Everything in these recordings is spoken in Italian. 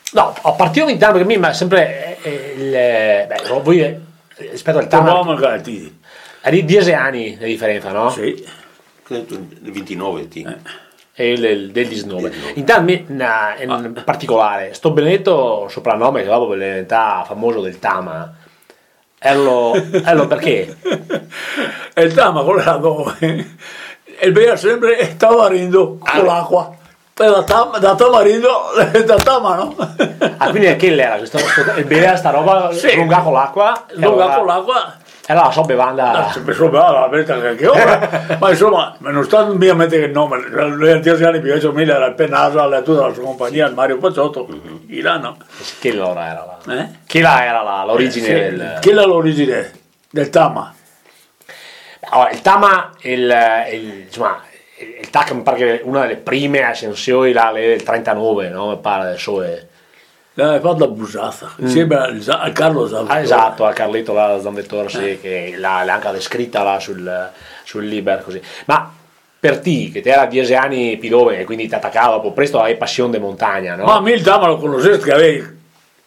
No, ho partito in Tama, perché mi è sempre voi rispetto al Tama è di 10 anni la differenza, no? Sì. Il 29 ti. E del 19. Intanto in particolare, sto benedetto soprannome che dopo diventa famoso del Tama. Ello perché? E il Tama quello era dove? E il bere sempre tamarindo con l'acqua. Da tamarindo da Tama, no? Ah, quindi che era questo il bere sta roba lunga con l'acqua? Lunga con l'acqua. Era la sua bevanda. Sempre la verità che ora. Ma insomma, non sta ovviamente che il nome. Negli 10 anni più 1000 era il Penasa, la tutta la sua compagnia, il Mario Pacciotto, Ilano. Che l'ora era là? Che là era l'origine del. Che è l'origine del Tama? Allora, il Tama, insomma, il TAC mi pare che una delle prime ascensioni là, del 39, no? Mi pare adesso è. L'hai fatto a Busazza, insieme a Carlo Zambettore. Esatto, a Carlito là, Zambettore, sì, che l'ha anche descritta là sul Liber, così. Ma per te, che te era 10 anni più giovane, quindi ti attaccava dopo presto avevi passione di montagna, no? Ma a me il Tama lo conoscesti che avevi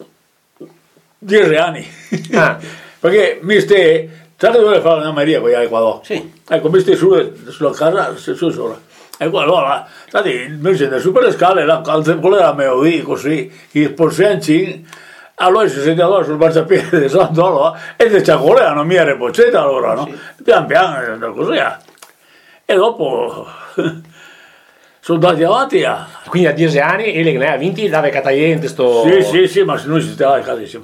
10 anni. Perché mi stai, sai dove fare una Maria con gli qua? Sì. Ecco, mi stai sulla casa, su sola. Ecco, allora, mi scende su per le scale, quella era melodia così, il porsencin, allora si sente allora sul marciapiede di Sant'Olo e le ciacole hanno mia repocetta allora, no? Sì. Pian piano, così. E dopo sono andati avanti. Quindi a 10 anni e ne ha vinti, dava cataiente sto. Sì, ma se noi si stava a casa insieme.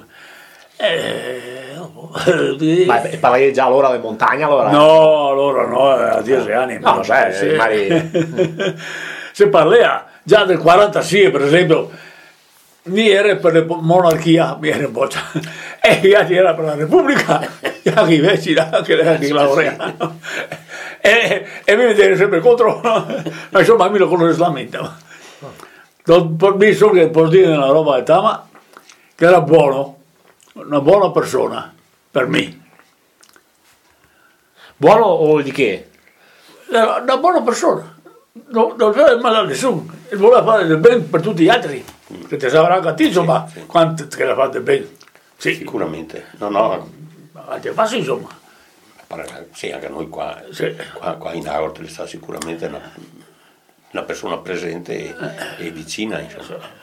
Ma parlavi già allora di montagna allora? No, allora no, a 10 anni. No, sai, se parla già del 46 per esempio, mi era per la monarchia, mi era in boccia, e gli altri era per la Repubblica, gli altri invece che lavoravano. E mi vedeva sempre contro, ma insomma mi lo conosce la mente. Mi so che posso dire una roba del Tama, che era buono, una buona persona. Per me. Buono o di che? Una buona persona, non aveva male a nessuno, e voleva fare del bene per tutti gli altri, che ti saprà anche a te, insomma, quanto che la fa del bene. Sì. Sicuramente, no. Ti fa insomma. Sì, anche noi qua in Aort sta sicuramente una persona presente e vicina, insomma.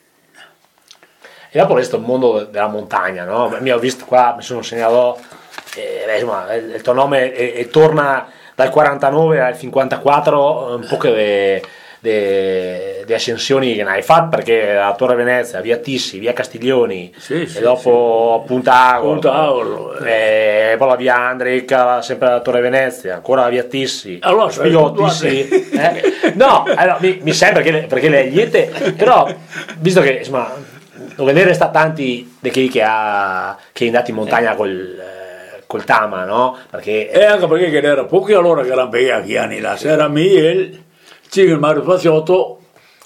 E dopo questo il mondo della montagna, no? Mi ho visto qua, mi sono segnato, insomma, il tuo nome torna dal 49 al 54, un po' che di ascensioni che ne hai fatte, perché la Torre Venezia, via Tissi, via Castiglioni, e dopo Punta Agolo, e poi la via Andric, sempre la Torre Venezia, ancora la via Tissi, allora, Tissi. No, allora, mi sembra perché le liete, però visto che insomma non vedere sta tanti di chi che è andato in montagna col Tama, no? Perché anche perché era pochi allora che erano vecchi anni là, c'era il Mario Pacciotto,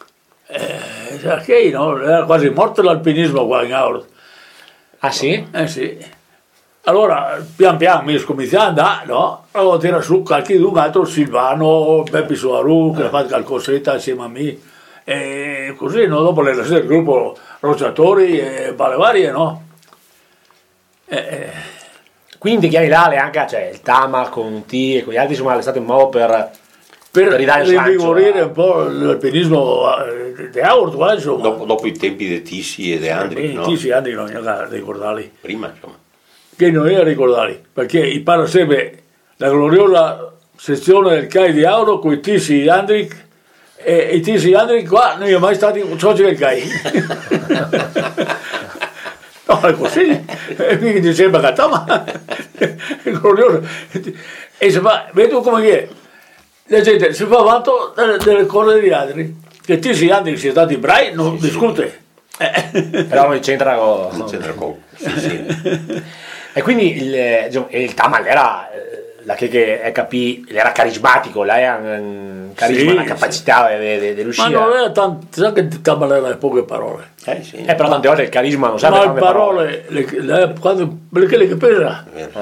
che no? Era quasi morto l'alpinismo qua in Auro. Ah sì? Sì. Allora pian piano mi scominciai ad andare, no? Allora tira su qualche un altro Silvano, Beppi Soaru, che ha fatto qualcosetta insieme a me. E così, no? Dopo le del gruppo Rocciatori e varie, no? Quindi chiari là anche cioè, il Tama con T e con gli altri insomma è stato un modo per rinvigorire un po' l'alpinismo di Aurt, insomma. Dopo i tempi di Tissi e di Andri, no? Tissi e Andri non era ricordarli. Prima, insomma. Che non era ricordarli, perché i parla sempre la gloriosa sezione del CAI di Auro con i Tissi e Andri. E i Tissi e Andri qua non è mai stati soci del CAI. No, è così. E quindi ti sembra che Tama è glorioso. E si fa, vedi come è? La gente si fa avanti delle cose di altri, che Tissi e Andri siano stati bravi, non discute. Però non c'entra con. Sì. E quindi il Tama era la che è era carismatico, lei ha un carisma, una capacità di riuscire. Ma non era tanto, sai che Tama aveva poche parole. Sì. Però tante volte il carisma non sa ma le parole, perché le pesa.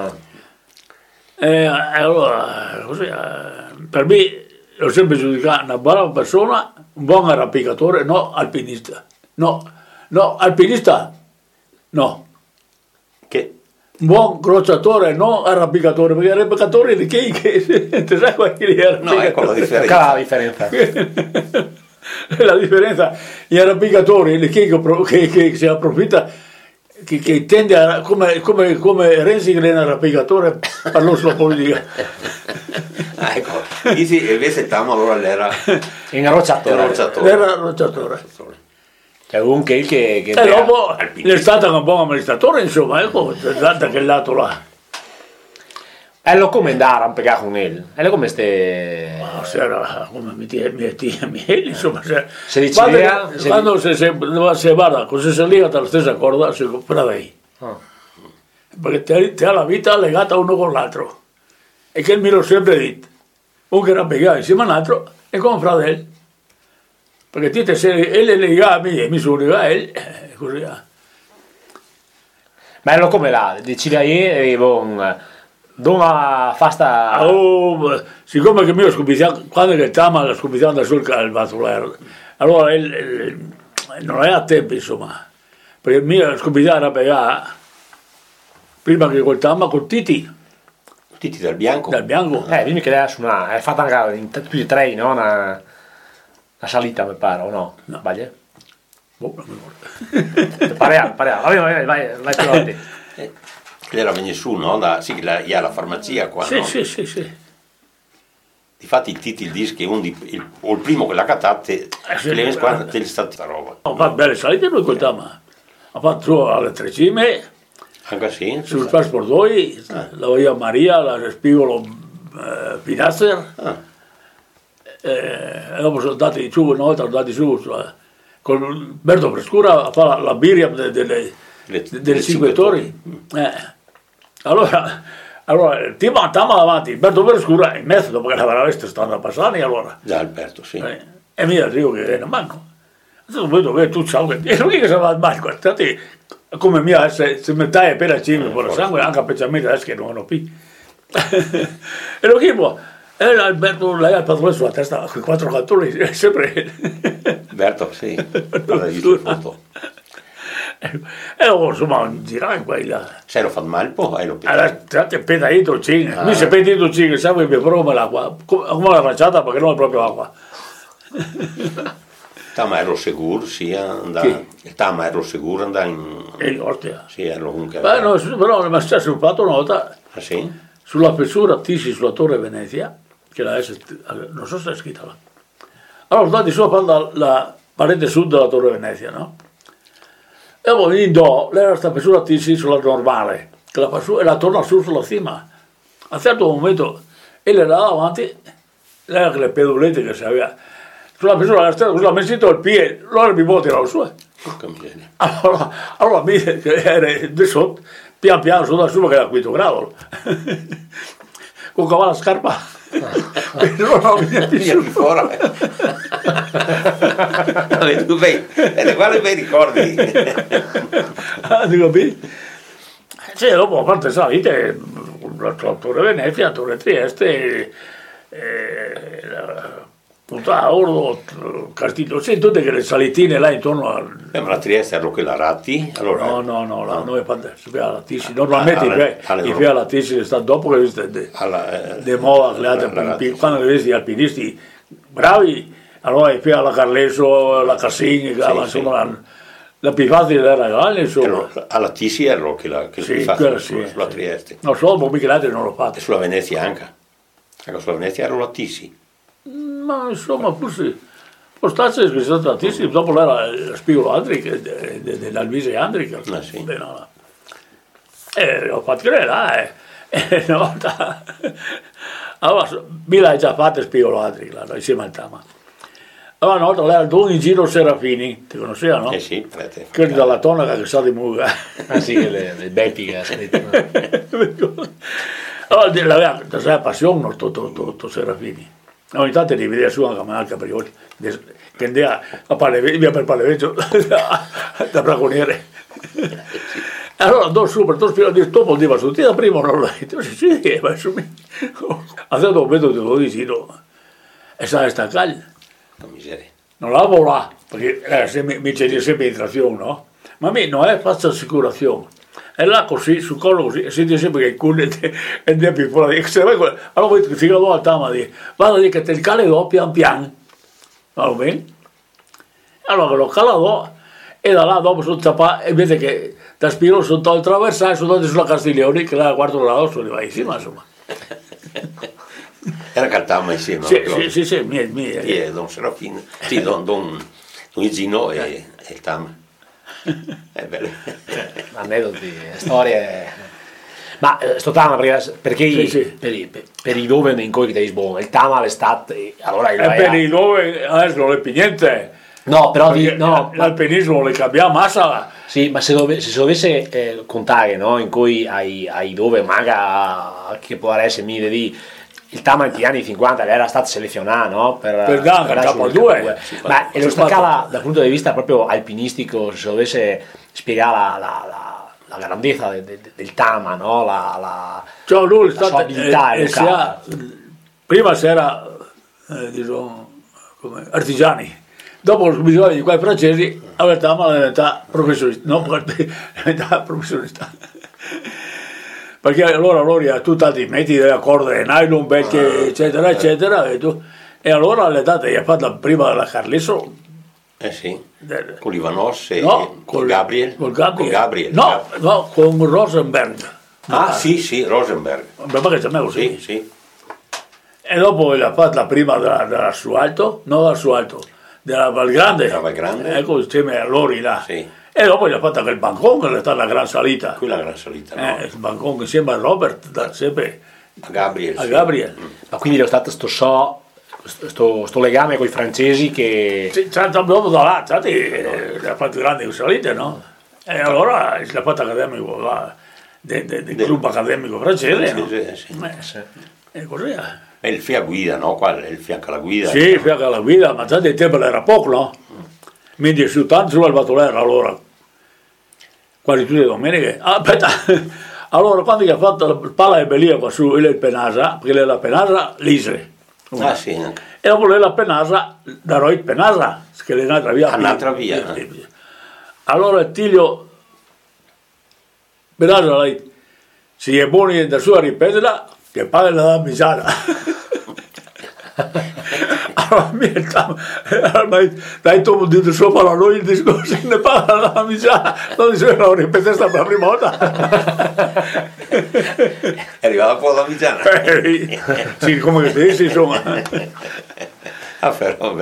Allora, così, per me l'ho sempre giudicato una brava persona, un buon arrampicatore, no alpinista, no No, alpinista, no. Che? Un buon crociatore, non arrampicatore, perché arrampicatori di chi? Ti sai qualche No, ecco la Ecco differenza. la differenza. La differenza, gli arrampicatori, di chi che si approfitta, che tende a, come Renzi che è un arrampicatore, parlo sulla politica. Ecco, Isi invece Tamo allora l'era In arrocciatore. Era arrocciatore. Cioè comunque che E dopo è stato un buon amministratore, insomma, ecco, da quel lato là. E lo come andare a pegare con lui? E lo come ste... Se era come miei, insomma, Se diceva... quando se guarda, così si lega dalla stessa corda, si compra lei. Perché te ha la vita legata uno con l'altro. E che mi l'ho sempre detto. Uno che era piegato insieme all'altro e come fratello. Perché te se ele lega a me e mi sono legato a lui, così. Ma è lo come là, decide ieri, dove fa sta... Oh, siccome che mi ho scoppiato, quando che Tama l'ha scoppiato sul calvatulare, allora non è a tempo, insomma, perché mi ha scoppiato a pegare prima che col Tama, con Titi, dal bianco. Dimmi che lei ha suonato, è fatta anche in tutti e tre, no? Una salita, mi pare, o no? No. Sbaglio? boh, non mi ricordo. Pariamo. Vai più avanti. Lei era venuta su, no? Sì, che ha la farmacia qua, Sì, no? sì. Difatti il titolo dice che o il primo che l'ha cattate, sì, che lei qua te è stata roba. Ho fatto belle salite lui col Tama. Ha fatto su alle tre cime, Anche sì? sul Passportoi, la Via Maria, la Spigolo Pinazzer, e dopo sono andati su, una volta sono andati su con Berto Frescura a fare la birria delle cinque torri. Allora ti mandava davanti Berto Frescura in mezzo dopo che la veramente stanno passando, allora. Già Alberto, sì. E mi dico che non manco. Ho detto che tu sai che non è che si va al banco, state come mia se metà è per la cima per il sangue anche specialmente adesso che non ho più. E lo chiamo e Alberto lei ha il padrone sulla testa con 4 cantoni sempre. Alberto, sì. Guarda, visto foto. E insomma girare in quella. Se lo fa male poi lo Allora, state pedito cing, mi si pedito cing, sai che però l'acqua, come la facciata perché non è proprio acqua. Tama ero sicuro, sì, andare. Il Tama ero sicuro andare in. E Ortea. Sì, ero comunque. Beh, no, però mi è stato fatto una volta Ah sì? sulla fessura Tisi sulla Torre Venezia, che non so se è scritta là. Allora, stati su a fare la parete sud della Torre Venezia, no? E poi in do, lei era stata fessura Tisi sulla normale, che la fa su e la torna su sulla cima. A un certo momento, e le là davanti, lei ha le pedolette che si aveva. Sulla fessura della strada, così l'ha messo il piede, allora mi può tirare su. Porca miseria. Allora mi era di sotto, pian piano su da su che era 5 gradi. Con la scarpa. Non Via di fuori. Tu quali bei ricordi? Dico, sì, dopo a parte salite, la Torre Venezia, Torre Trieste, Punta Ordo, Castillo, sì, tutte quelle salitine là intorno al... Ma la Trieste era quella Ratti? Allora, No, noi si fa la Tisi, normalmente i fai la Tisi sta dopo che di moda, quando vedi gli alpinisti bravi, allora i fai la Carleso, la Cassini, insomma, la più facile era grande, insomma. Alla Tisi era che Sì, fa quella sulla Trieste. Non so, ma mica l'altro non lo E fate. sulla Venezia anche. Anche sulla Venezia era la Tisi. Ma insomma, forse starsi è stata tantissimo, dopo era la Spigolo Andric, dell'Alvise Andric. Sì. E ho fatto credere, una volta. Allora, mi l'hai già fatta Spigolo Andric, insieme al Tama. Allora, una volta era il Don in giro Serafini, ti conosceva, no? Sì, frate. Quelli dalla tonaca che sa di muga. Ah sì, le Betty che ha scritto. Allora, aveva questa passione, tutto Serafini. Ogni tanto li vedeva su anche a Manal Caprioli, che andava via per Palleveggio da bracconiere. Allora andò su per tutto il dopo andava su, ti da prima non l'ho detto, sì, ma su me. A un certo momento ti lo vicino, e sai sta caglia, Che miseria. non la volà, perché mi c'era sempre in trazione, no? ma a me non è fatto assicurazione. E là così, sul collo così, e senti sempre che il culo è più fuori. Allora poi ti dico al tama, vado a dire che te il cale do pian pian, va bene? Allora lo calo e da là dopo sono tappato e vede che da Spiro sono tolto il traversale, sono andato sulla Castiglione, che là al quarto grado sono arrivato insieme, insomma. Era cantavamo insieme. Sì, mie. Don Serafino, sì, Don Igino e il Tam. È bello. Aneddoti, storie. Ma sto Tama perché Sì. per i dove in cui ti sbomba il Tama l'estate allora Per i dove adesso non è più niente. no però L'alpinismo le cambia massa. sì, ma se si dovesse contare, no, in cui hai dove magari che può essere mille di il Tama negli anni 50 era stato selezionato, no, per capo 2, ma e lo staccava dal punto di vista proprio alpinistico, se dovesse spiegare la grandezza del Tama, no, Cioè lui la sua abilità prima c'era come artigiani, dopo bisogno di quei francesi aveva Tama diventata professionista, perché allora loro ha tutti altri metodi delle corde nylon, becche, eccetera, e allora le date gli ha fatto prima la Carlesso. Sì, con Ivanos e con Gabriel. Con Gabriel. No, con Rosenberg. Sì, Rosenberg. Ma che c'è me così? Sì. E dopo gli ha fatto la prima dell'asfalto, non dell'asfalto, della Valgrande. Ecco, insieme a loro là. Sì. E dopo gli ha fatto quel bancone che è stata la gran salita. Quella gran salita, no? Il bancone insieme a Robert, sempre a Gabriel. Ma quindi è stato sto legame con i francesi che sì, dopo da là, ha fatto grandi salite, no? E allora l'ha fatto accademico là, del club accademico francese, no? Sì. E così è. E il FIA guida, no? Qua il fianco alla guida. Sì, il fianco alla guida, ma tanto il tempo era poco, no? Quindi su tanto su al Batolera allora. Quasi tutte le domeniche. Aspetta, allora quando gli ha fatto la palla di Belia qua su il Penasa, perché lei la Penasa l'Isre. Sì. E dopo lei la Penasa, da Roit Penasa, che è un'altra via. Un'altra via. Allora il Tiglio Penasa, lei, si è buono da su a ripeterla, che paga la misara. Allora, dai tu dito sopra la noi il discorso ne parla la misura non diceva ripete sta per la prima volta è arrivata un po' la Migiana sì, come che dici insomma però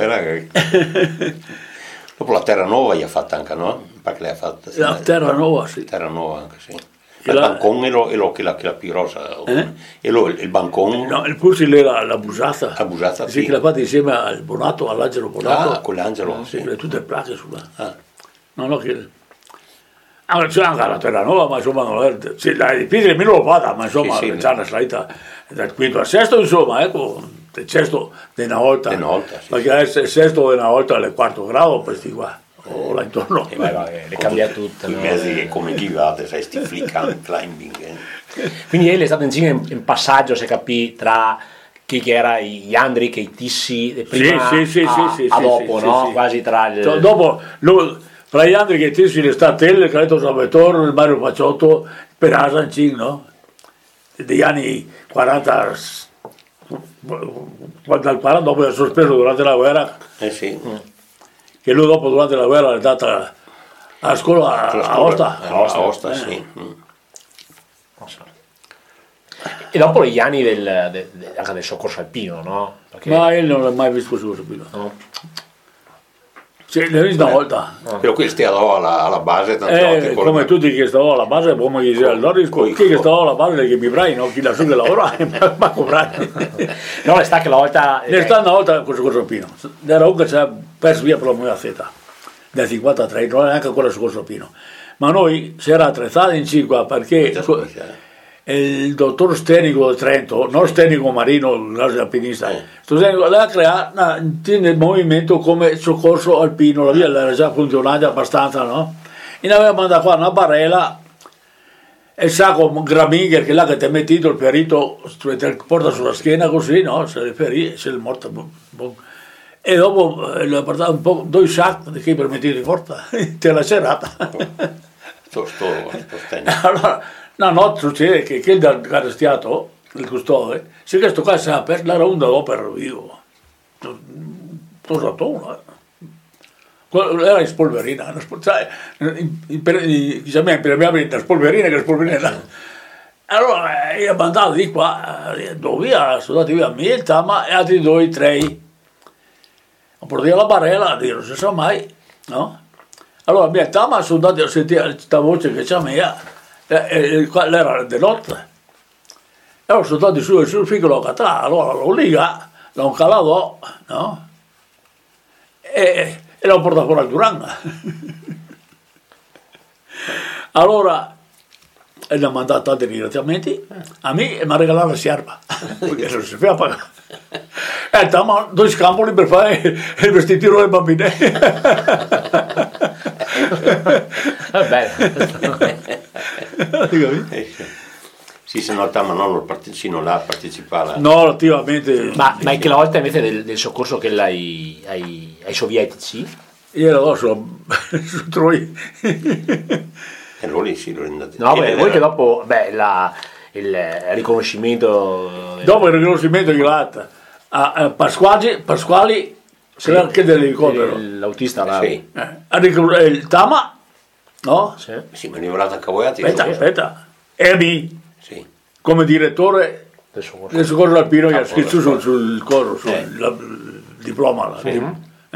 dopo la Terranova gli ha fatta anche, no? Perché lei ha fatto la Terranova, sì. Terranova anche, sì. Il bancone e lo che la più rosa e il bancone no, il pulsi era la busata sì che l'ha fatta insieme al Bonato, all'Angelo Bonato con l'Angelo sì, le tutte le placche sulla no che c'è anche la Terranova ma insomma non è sì, la difficile me l'ho fatta ma insomma c'è una salita dal quinto al sesto insomma ecco il sesto di una volta sì. Perché adesso il sesto di una volta è il quarto grado questi qua o là intorno le cambia tutte, i mezzi come chi vate sai sti flick climbing quindi lei è stato in passaggio se capì tra chi che era gli Andri e i Tissi prima a dopo no? Quasi tra dopo tra gli Andri e i Tissi le Statelle, Caletto Salvatore, il Mario Paciotto per Asancin, no? Degli anni 40 dal 40 dopo è sospeso durante la guerra sì che lui dopo durante la guerra è andata alla scuola a Aosta. Sì. E dopo gli anni anche del soccorso alpino, no? Perché ma io non l'ho mai visto il soccorso alpino. No. Sì, l'ho visto una volta. Però qui stiamo alla base tante volte come tutti che stavano alla base, come dice allora chi che stava alla base che mi brai, no? Chi la su che lavora ma comprare. No, è stata che la volta una volta con il soccorso alpino. Era uno che ci ha perso via per la mia zeta del 53, non è neanche ancora il soccorso alpino. Ma noi si era attrezzati in 5 perché il dottor Stenico di Trento, non Stenico Marino, l'alpinista, lei ha creato il movimento come soccorso alpino, la via era già funzionante abbastanza, no? E aveva mandato qua una barella e il sacco Graminger che là che ti ha mettito il ferito, te porta sulla schiena così, no? Se le ferì, se è morto. e dopo le ho portato un po', 2 sacchi che per mettere in porta, te la serata. Allora, una notte succede che il carestiato, il custode, se questo qua si è aperto, era un dall'opera vivo. Era in spolverina, impermeabile da spolverina che spolverina. Allora io mandato di qua, dove via, sono andati via me, Tama e altri 2, 3. Ho portato la barella, non si sa mai, no? Allora mia Tama sono andati a sentire questa voce che c'è mia, era di notte. E allora sono andati su sul piccolo catà, allora l'ho ligato, l'ho calato, no? E l'ho portato fuori al Duranga. Allora, e gli ha mandato tanti ringraziamenti a me e mi ha regalato la sierva, perché non si sapeva pagare. E stiamo 2 scampoli per fare il vestitino delle bambine. Sì, se no Tama non l'ha partecipato. No, attivamente. Ma è che la volta invece del soccorso che ai sovietici? Io ero su Troi. E lì sì, lo andate. No, beh, voi che dopo il riconoscimento. Dopo il riconoscimento di Latta a Pasquali c'era anche dell'elicottero. L'autista là. Sì. Il Tama, no? Sì, ma ne volate a Cavoiati. Aspetta. E a me, sì, come direttore del soccorso alpino, gli ha scritto sul corso, sul diploma. Là, sì.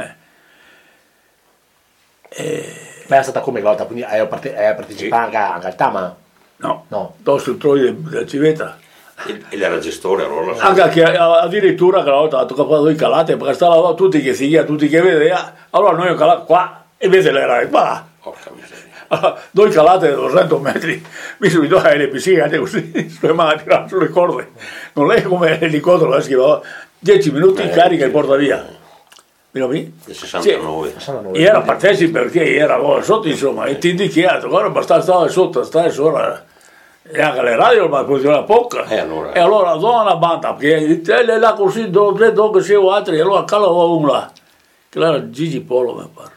Ma è stata come volta, quindi hai partecipato anche al Tama? No. Sul Troi della Civetta. E era gestore allora. Anche che addirittura che la volta ha toccato 2 calate, perché stavano tutti che seguia, tutti che vedeva, allora noi ho calato qua e invece l'era qua. Porca miseria. Allora, 2 calate di 200 metri, mi sono venuto alle piscine così, sulle mani tirate sulle corde. Non è come l'elicottero, la schivava 10 minuti in carica e porta via. Del 69. Io ero partecipe perché era sotto, insomma, e ti indichiato, guarda, basta stare sotto, stai sopra. E anche le radio ma funziona poco. E allora do una banda, perché lei là così, 2 o 3 che siamo altri, e allora calavo uno là, che era Gigi Polo, mi pare.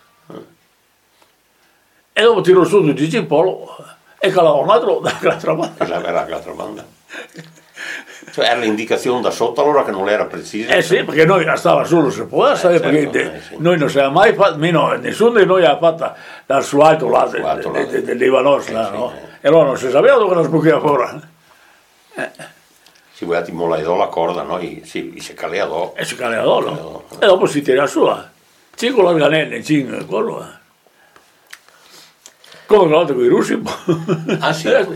E dopo tiro su di Gigi Polo e calavo un altro dall'altra banda. Era l'altra banda. Cioè era l'indicazione da sotto allora che non era precisa. Sì, perché noi stava solo se può, perché noi non siamo mai fatto, nessuno di noi ha fatto dal suo alto là dell'Ivanos, no? E allora non si sapeva dove la sbucchiava fuori. Si voleva mollare la corda, no? Si calava. E si calava, no? E dopo si tira su. 5 larganelle, 5, quello. Come una volta con i russi. Ah sì, una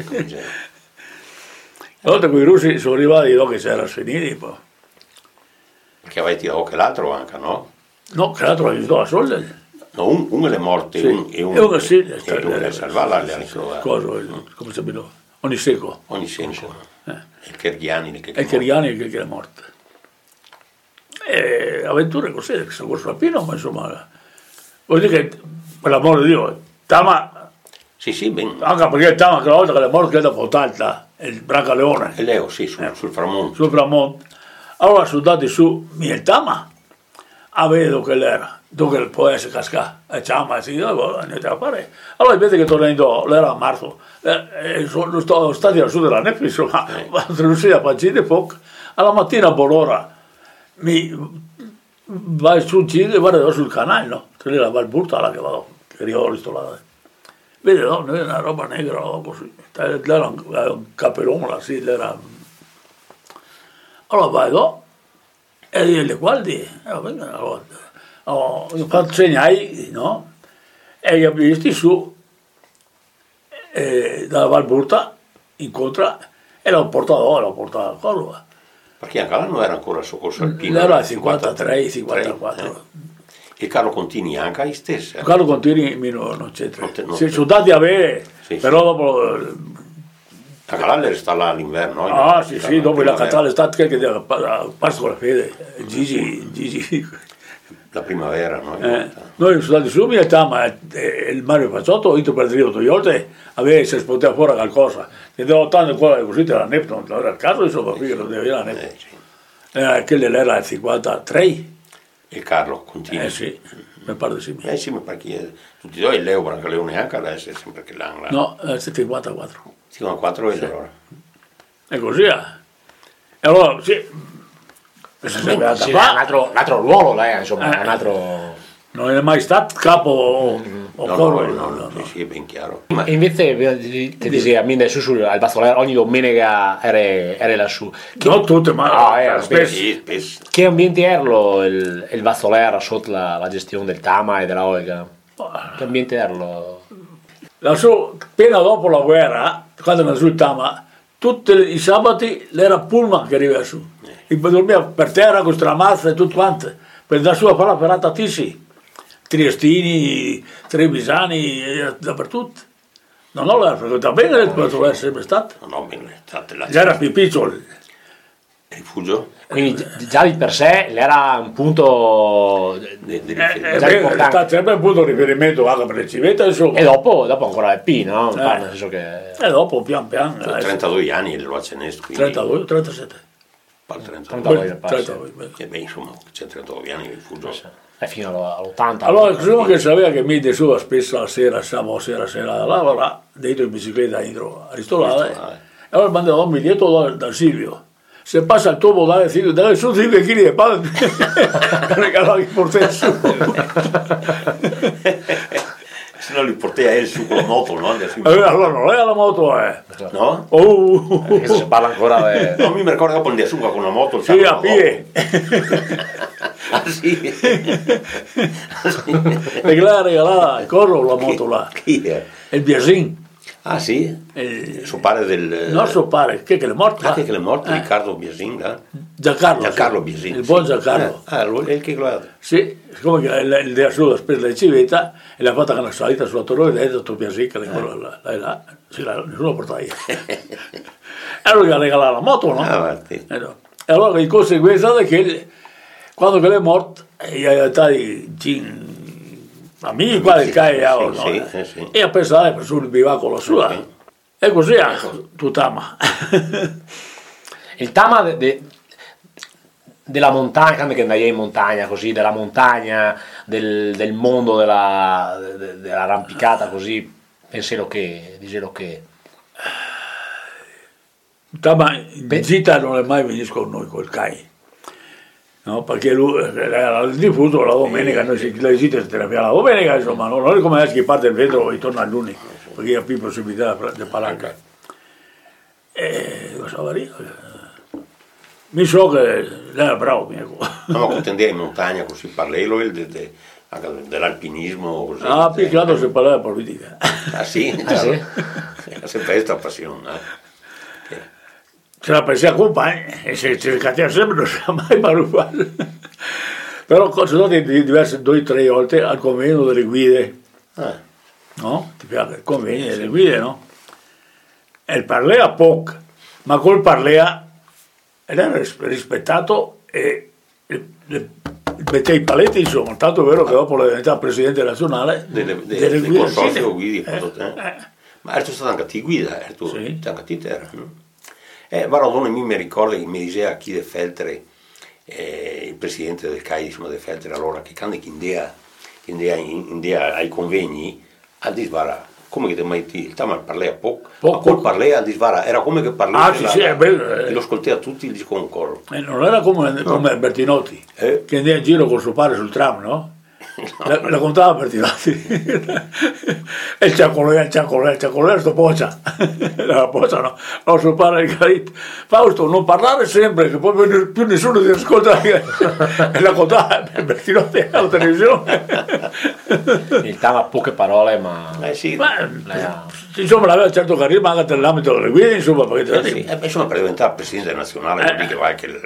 volta con i russi sono arrivati dopo che si era finiti. Perché aveva tirato anche l'altro anche, no? No, che l'altro aiutò a soldi. No, uno è morto sì. e uno è salvato. Come si chiama? Oniseco. Il Kerghiani che è morto. Avventure così, che sono corso alpino, ma insomma, vuol dire che, per l'amore di Dio, Tama. Sì, ben. Anche perché Tama, che la volta che è morto, che è da Potalta, il Brancaleone. E Leo, sì, sul Framonte. Sul Framonte. Allora sono andati su, mio Tama, a vedere dove era. Dove può essere cascato, e Ciamma, niente a fare. Allora invece che tornando, l'era a marzo, sono stati al sud della neve, insomma, sono riusciti a partire poco. Alla mattina a buon'ora mi vai sul Cid e guarda sul canale, no? C'è lì la Valburta, là che vado, che arrivo all'istolata. Vede, no? Una roba negra, così. Era un capellone, là, sì, era. Allora vado, e io le guardi, allora. Io fatto segnai, no? E li ho visti su dalla Valburta, incontra, e l'ho portato a quello. Perché anche là non era ancora il soccorso alpino? Era 53, 54. E Carlo Contini anche ai stessi? Carlo Contini non c'entra. Si sono dati a avere, però dopo. Anche là le sta là all'inverno, no? Ah, sì, dopo la cattata l'estate che ha passato con la fede. Gigi. La primavera, no? Noi siamo andati su e Tama il Mario Pazzotto, ho detto per dire 2 volte, se poteva fuori qualcosa. E devo tanto qua così della NEP, non era il caso, insomma, qui lo deve la NEP. Quella era il 53. Il Carlo continua. Sì, mi pare di sì. Sì, ma perché tutti e due, il Leo, Branca Leo neanche adesso è sempre che l'hanno. No, 54. 54 e allora. È così, E allora, sì. Sì, è un altro ruolo lei, insomma, è un altro... Non è mai stato capo o No, sì, è ben chiaro. E invece ti dicevo, a me al Bazzolero ogni domenica era lassù. Non tutte, ma spesso. Sì, spesso. Che ambiente era il Bazzolero sotto la gestione del Tama e della Oega? Che ambiente era? Lassù, appena dopo la guerra, quando era sul Tama, tutti i sabati l'era Pullman che arriva su. E dormiva per terra con stramazze e tutto quanto. Per la sua parola per Atatisi. Triestini, Trevisani, dappertutto. No, l'ha frequentato bene il Bazzolero, è sempre stato. No, bene, state là. Già era più piccolo. Rifugio? Quindi già di per sé era un punto Sta sempre un punto di riferimento anche per le civette, insomma. e dopo ancora il P, no? Nel senso che... E dopo pian piano. 32 anni lo accenesti, quindi... 32, 37. Al 32. 32. E beh, insomma, c'è 32 anni di rifugio. È fino all'80. Allora, insomma che sapeva che mi desua spesso la sera, sabato sera a lavorare, dentro in bicicletta a Ristolare. E allora mandava un biglietto da Silvio. Se passa il tuo dare Silvio, dare su Silvio e chi ne parla, regalava il portato su. Se no li portai a ele su con la moto, no? Allora non è la moto, No? Questo si parla ancora No, mi ricordo dopo andare su con la moto. Sì, a piedi. Ah, sì? Perché lei ha regalato il corro la moto là. Chi è? Il Biasin. Ah, sì? Suo padre del... Non so pare, che è morto? Ah, che è morto? Riccardo Biasin, là? Giancarlo Biasin. il buon Giancarlo. Lui è il che lo ha. Sì, siccome il della sua spesa di civetta e l'ha fatta con la salita sulla torre e ha detto Biasin che là, sì, nessuno portava io. E allora gli ha regalato la moto, no? Sì. E allora in conseguenza è che quando è morto gli ha dato amici qua del CAE sì. E a pensare per sul bivacolo sua. Okay. E così tu Tama. il Tama della montagna, quando andai in montagna così, della montagna, del mondo dell'arrampicata così, dicelo che... Tama in gita non è mai venuto con noi col CAI. No, perché lui era il diffuso la domenica, noi le gite si terapiava la domenica, insomma, non è come adesso che parte il vetro e torna a lunedì, perché ha più possibilità di parlare. E lo so, mi so che lei era bravo, mio. No, ma quando andiamo in montagna così parlelo dell'alpinismo così. Ah, più che altro si parlava di politica. Ah sì? Ah, sì? È sempre questa passione. Se la pensi a compagni e se cercate sempre non si è mai marufato. Però sono stati diverse 2 o 3 volte al convegno delle guide. No? Ti piace il convegno delle guide, no? E il parlea poco, ma col parlea era rispettato e mette i paletti, insomma, tanto è vero che dopo la diventata presidente nazionale del consorzio guide. Ma è stato anche a ti guida, sì. Anche a ti terra, no? Varadone mi ricorda che mi diceva chi De Feltre, il presidente del CAI insomma, De Feltre, allora che quando india ai convegni a disvara come che mai il Tama parlava poco, ma col parlava a disvara era come che parlava lo ascoltava tutti il concorso. Non era come Bertinotti che andava in giro con suo padre sul tram, no? La contava Bertinotti e il ciacolè sto poccia la poccia no suo padre Carito Fausto non parlare sempre che poi più nessuno ti ascolta e la contava Bertinotti alla televisione. Il Tama ha poche parole ma, sì. Insomma aveva certo carisma anche nell'ambito delle guide insomma perché insomma per diventare presidente nazionale che vai che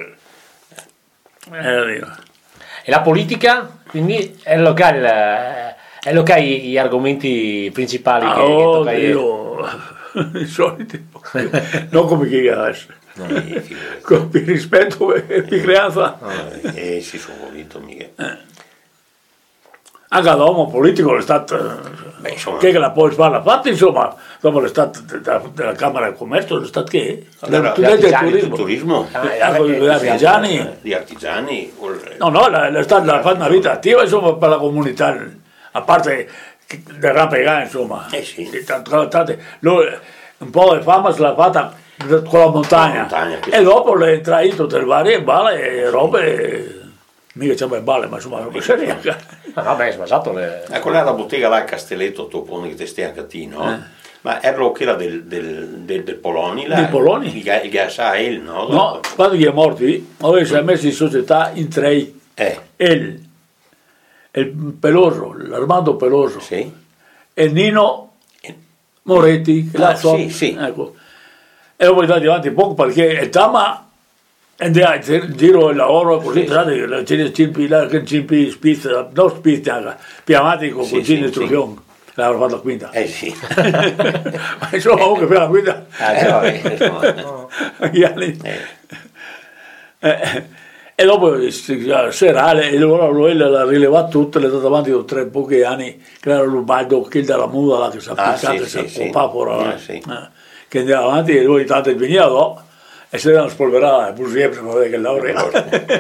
e la politica quindi è il locale gli argomenti principali che tocca i soliti non come chi adesso con più rispetto e più creanza si sono volito mica anche l'uomo politico è stato, Beh, insomma, che la poi fa fatta, insomma, dopo l'estate della Camera di Commercio, l'estate che? Allora, Tu gli hai detto artigiani il del turismo, gli artigiani. gli artigiani, No, l'estate ha fatto una vita attiva, insomma, per la comunità, a parte del Rapegà, insomma. Sì. Un po' di fama se l'ha fatta con la montagna. E dopo le traì tutte le varie balle e robe, mica c'è mai balle, ma insomma robe serie. Vabbè, sbasato le... Ecco, là la bottega là a Castelletto, Topone, che te stai anche a te, no? Ma era quella del Poloni, là? Del Poloni? Il gas a El, no? No, quando gli è morto, lui si è messo in società in tre, il Peloso, l'Armando Peloso, Sì. e Nino Moretti, che l'ha sì. Ecco. E dopo è andato avanti poco perché il Tama andava in giro il lavoro così, sai, c'è Cimpi spizza, non spizza, anche più avanti con cucina e istruzione, l'aveva fatto la quinta. Sì. Ma insomma, comunque per la quinta, agli anni. E dopo serale, e allora lui l'ha rilevato tutte, le ha dato avanti da 3 pochi anni, che era l'Ubaldo, che dalla muda là, che si appiccava, che si appopora, che andava avanti e lui intanto veniva là, e si erano spolverate le bugie per vedere che laurea.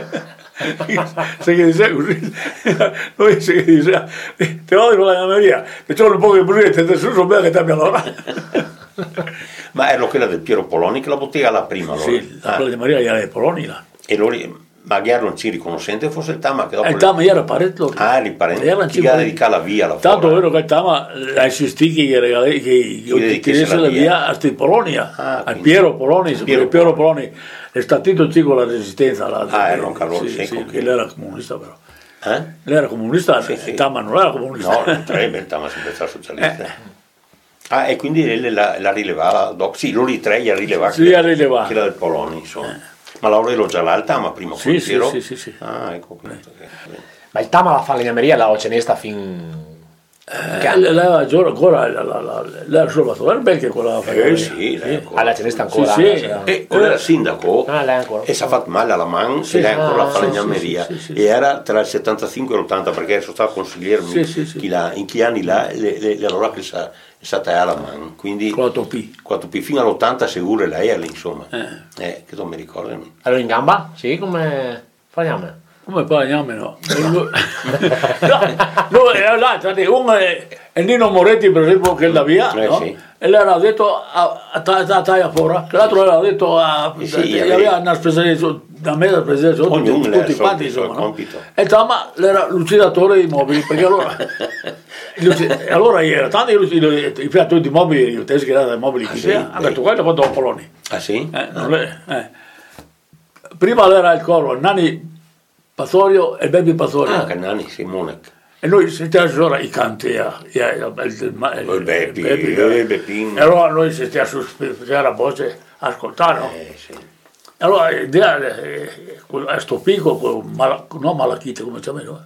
Se che diceva così, lui si diceva, te lo dico la Maria, che c'ho un po' di bugie, te su so bene che ti abbia lavorato. Ma era quella del Piero Poloni, che la bottega la prima, allora. Sì, la quella di Maria era di Poloni là. E loro, magari non ci riconoscente fosse il Tama, che dopo... Il Tama era parente. Eri parente, ti dedica la via. Tanto è vero che il Tama ha insistito che chiedesse la via a Polonia, a Piero Poloni, Piero Poloni è stato con la resistenza. Era un Carlo Secco. Che lui era comunista però. Lei era comunista, il Tama non era comunista. No, non sarebbe, il Tama sempre stato socialista. E quindi lei la rilevava dopo. Sì, loro i tre gli ha rilevato. Sì, ha rilevato. Che era del Poloni, insomma. Ma l'avevo già là il Tama prima con il Piero? Sì. Ah, ecco. Ma il Tama la falegnameria la ocenesta fin... Lei aveva ancora l'era solo fatto bene che quella sì, la cenesta ancora. E quello era sindaco lei ancora. e si è fatto male alla mano e lei ancora la falegnameria. E era tra il 75 e l'80 perché sono stato consigliere in che anni là allora che è stata alla mano. Quindi 4P fino all'80 sicuro lei era lì, insomma. Che non mi ricordo. Allora in gamba? Sì, come falegnameria? Come parliamo no? Uno è Nino Moretti per esempio che è da via, no? E lei era detto a taglia fuori, l'altro era detto aveva una specialità da me da presenza tutti quanti insomma, no? E Tama era lucidatore di mobili perché allora era tanti i piatti di mobili io tesi che erano dei mobili anche tu guarda quando Poloni prima era il corvo Nani Pasorio e Baby Pasorio. Nani Simone. E noi sentiamo ora i canti, il Beppin. E allora noi sentiamo su la voce ascoltare. Sì. Allora l'idea a sto picco, non malachite come si chiama.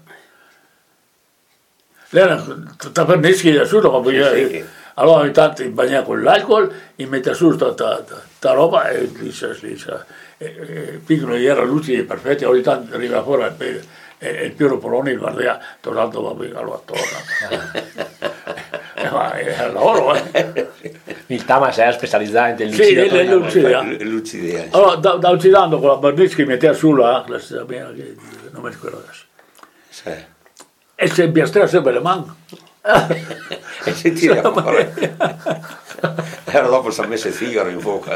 Lei era taperneschi da su, allora ogni tanto bagnava con l'alcol, e mette su sta roba e dice piccolo era lucidi perfetti, ogni tanto arriva fuori il Piero Poloni guarda tornando allora ma era loro il Tama si era specializzato in lucidità. Allora da uccidendo con la Barnischi metteva su la stessa mia che non mi ricordo adesso e si impiastrava sempre le mani e si tira fuori era dopo si è messo il Figaro in bocca.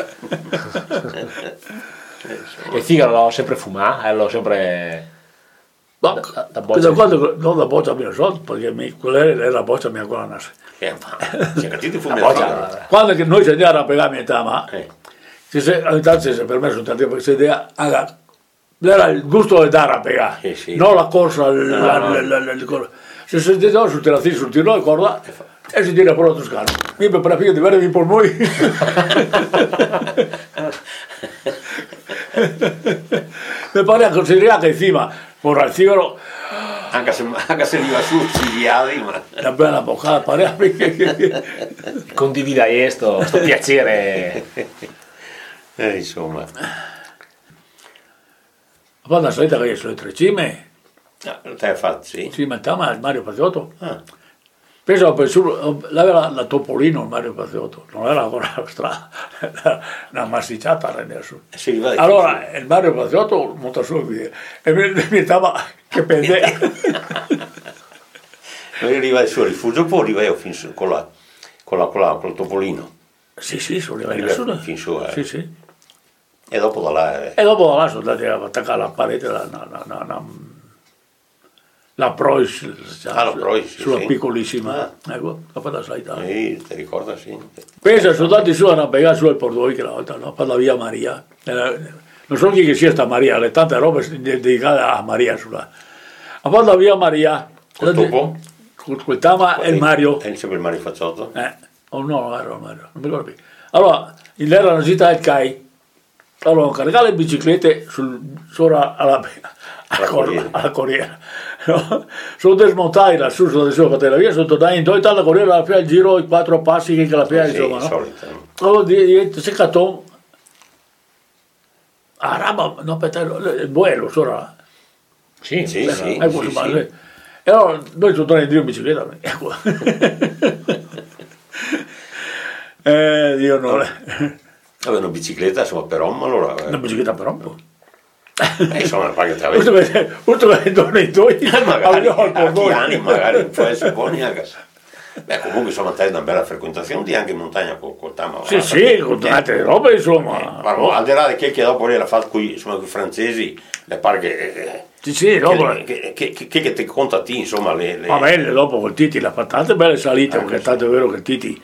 Il Figaro l'ho sempre fumato, l'ho sempre... da quando non da boccia mia soldi perché quella era la boccia mia con la nasce quando che noi ci andiamo a pagare mia Tama ogni tanto si è permesso un tanto perché si idea era il gusto di dare a pagare non la corsa se si sentiamo sul terrazzino sul tiro e corda e si tira fuori lo toscano mi per la figlia di avere i polmoni mi pare considerare che prima ora il Figaro anche se arriva su siciliani ma una bella boccata pare condivida sto piacere insomma quando la solita che sono 3 cime Te hai fatto, sì? Sì, ma il Mario Paziotto. Penso l'aveva la Topolino il Mario Paziotto, non era ancora la strada, una massicciata adesso. Allora il Mario Paziotto monta su e mi stava che pendeva. Non arriva al suo rifugio, poi arriva fin su con il Topolino. Sì, sono arrivato su. Fin su, Sì, sì. E dopo da là... E dopo da là sono andati a attaccare alla parete la Preuss, sulla piccolissima, ecco, dopo la salita. Sì, ti ricorda, sì. Pensa, sono andati su a pegare su il Pordoi che la volta, no? Per la via Maria. Non so chi che sia sta Maria, le tante robe dedicate a Maria sulla. A parte la via Maria. Dopo? Quel Tama e il Mario. E sempre il Mario Paziotto? Oh no, era il Mario, non mi ricordo più. Allora, era una città del CAI. Allora, caricare le biciclette sopra alla corriera. No? Sono desmontati lassù sulla destra via, sono tornati in due, la corriera alla fine il giro, i 4 passi che la fine, insomma, no? Allora diventa seccato. Ah, raba, no, il buello, sopra. Sì. E allora noi sono tornati in bicicletta. Dio non è. Aveva una bicicletta, insomma, per Roma, allora... Una bicicletta per Roma? Insomma, perché te avevi... Urto che torna in due, magari magari può essere buoni anche. Beh, comunque, insomma, te hai una bella frequentazione di anche in montagna col Tama. Sì, con altre robe, insomma. Ma al di là di che dopo lei l'ha fatto con i francesi, le pare che... Sì, dopo... Che ti conta te, insomma, le... Va bene, dopo col Titi l'ha fatta tante belle salite, perché tanto è vero che il Titi...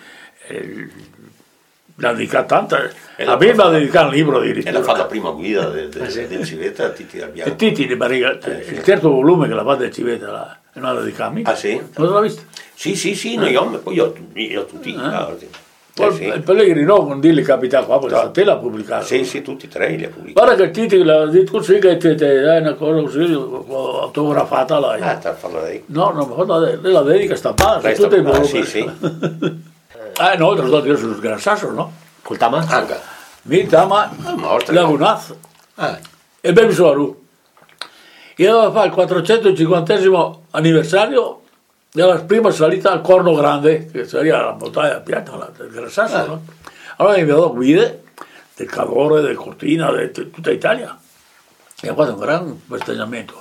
l'ha dedicato tanta, a me mi ha dedicato un libro addirittura. E l'ha fatta la prima guida del Civetta, Titi da Bianco. E Titi di Barriga, il terzo volume che l'ha fatto del Civetta, non l'ha dedicato a me. Ah sì? Non l'ha visto? Sì, no, io tutti. Il Pellegrino con Dilli capita qua, perché te l'ha pubblicato. Sì, tutti e tre li ha pubblicati. Guarda che Titi l'ha detto così, che è una cosa così, autografata là. Ah, te l'ha fatto lei? No, lei la dedica stampata, su tutte i volumi. Sì. No, tra l'altro io sono Gran Sasso, no? Col Tama? Anche. Mi Tama, Lagunaz e Baby Soaru. Io dovevo fare il 450° anniversario della prima salita al Corno Grande, che sarebbe la montagna pianta del Gran Sasso, no? Allora mi ho dato guide del Cadore, del Cortina, di tutta Italia. E ho fatto un gran festeggiamento.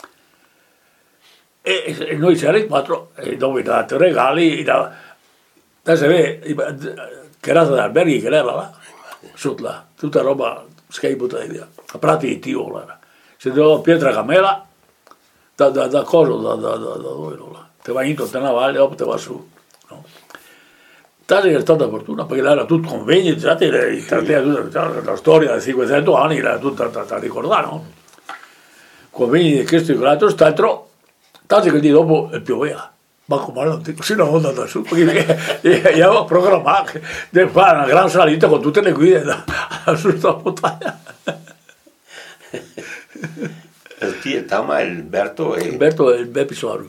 E noi c'erano i 4, e dopo i dati regali, adesso che era da alberghi che era là, sotto là, tutta roba scaipata via, a prati di Tio era. Se doveva Pietra Camela, da cosa, da dove là. Te vai in te una valle, dopo te va su. No? Tanto che è stata fortuna, perché là era tutto convegni, la storia di 500 anni era tutta da ricordare, no? Convegni di questo e quell'altro, st'altro, tanto che il giorno dopo pioveva. Ma come non dico, sì, non andata su, perché io avevo programmato di fare una gran salita con tutte le guide su sta montagna. Il Tama è il Berto e... Il Berto è il Beppi Soaru.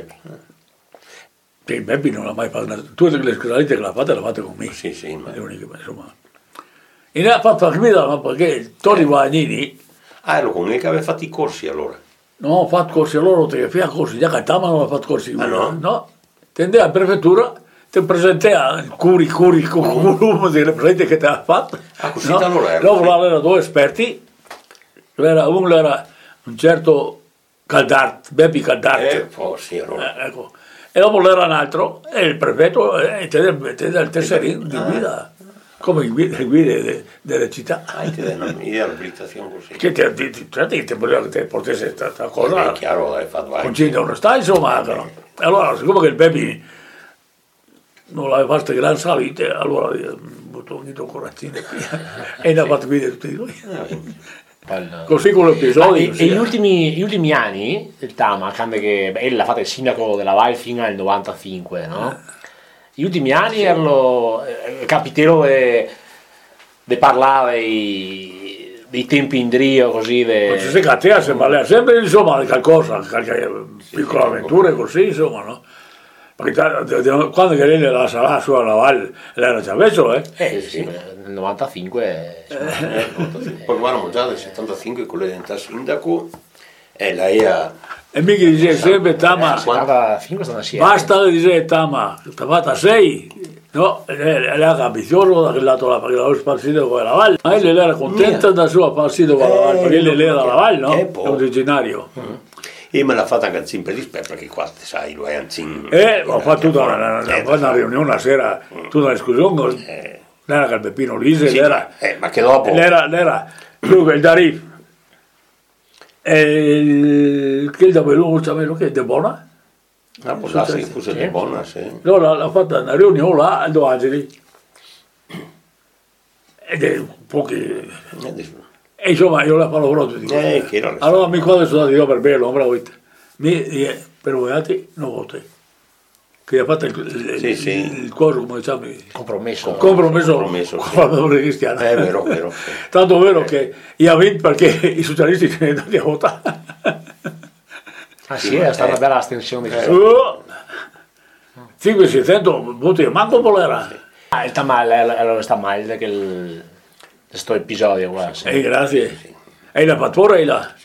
Il Beppi non l'ha mai fatto, tutte le salite che l'ha fatte con me. Sì, ma... Le uniche, insomma. E ne ha fatto la guida, ma perché Toni Guadagnini... Ah, ero con lui che aveva fatto i corsi allora. Non ho fatto corsi loro, te fai corsi, già che Tama non ha fatto corsi. No? No, te andai alla prefettura, ti presentai il curriculum delle presenti che ti ha fatto. Ah, così no? Allora era. Dopo erano due esperti, uno era un certo Caldart, Beppi Caldart. Sì, allora. Ecco. E dopo era un altro, e il prefetto, te il tesserino di guida. Come le guide delle città. Ti danno un'abilitazione così. Che ti voleva che ti portasse questa cosa. È chiaro, hai fatto anche. Con cinta onestà, insomma. No? Allora, siccome che il Beppi non aveva fatto gran salite, allora ho avuto un corazzino e ne ha fatto guide tutti i due. Così con l'episodio. E gli ultimi anni del Tama, quando che lei l'ha fatto il sindaco della Val fino al 95, no? Gli ultimi anni erano capitero di parlare dei tempi in Drio, così. Ma ci si cattiva, sempre insomma di qualcosa, qualche piccola avventura così, insomma, no? Perché quando che lei la sarà su alla Valle, lei era già vecchio, Sì, nel 95. Poi guarda, già nel 75 con l'identità sindaco, e lei E mi dice sempre Tama, basta dice Tama, Tamata 6, no? Era ambizioso da quel lato là, perché l'aveva spartito con la Valle, ma lei era contenta da sua partita con la Valle, perché lei era la Valle, no? È originario. E me l'ha fatta anche sempre rispetto, perché qua sai, lui è anzin. Ho fatto tutta una riunione una sera, tutta una discussione, era che il Peppino Lise, sì, era, ma che dopo? Era, il Darif. Che da bello che è De Bona? Ah, può darsi che fosse De Bona, sì. Allora l'ha fatta una riunione là a Do Angeli. Ed è un po' che... E insomma io la parlo dico. Allora mi quando sono andato io per bello, per voi altri non vote. Che ha fatto il coso, come diciamo, compromesso con la Democrazia Cristiana. È vero, vero. Tanto vero che ha vinto perché i socialisti sono andati a votare. Ah sì, è stata una bella astensione. 500 voti, manco volera. Il tamal sta male che questo episodio qua. Grazie. E la fattura è là.